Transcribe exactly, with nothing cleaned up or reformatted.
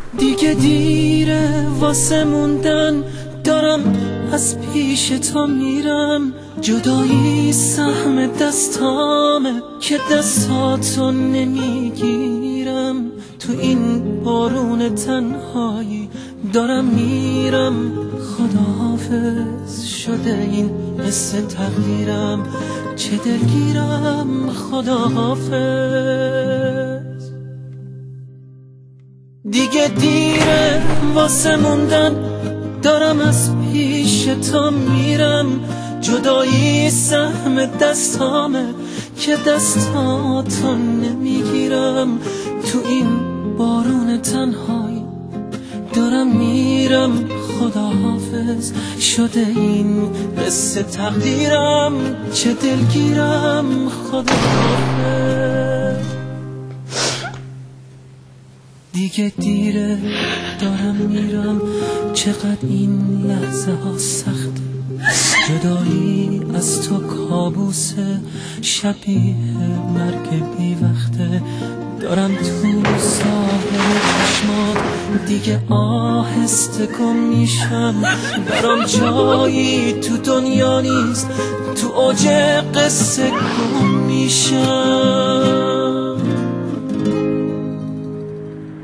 دیگه دیره واسه موندن، دارم از پیش تو میرم. جدایی سهم دستامه که دستاتو نمیگیرم. تو این بارون تنهایی دارم میرم. خداحافظ شده این قصه تقدیرم، چه دلگیرم. خداحافظ. دیگه دیره واسه موندن، دارم از پیش تو میرم. جدایی سهم دستامه که دستاتو نمیگیرم. تو این بارون تنهایی دارم میرم. خداحافظ شده این قصه تقدیرم، چه دلگیرم. خداحافظ. دیگه دیره دارم میرم، چقدر این لحظه ها سخته. جدایی از تو کابوسه، شبیه مرگ بی وقته. دارم تو ساحل چشمات دیگه آهسته گم میشم. برام جایی تو دنیا نیست، تو اوج قصه گم میشم.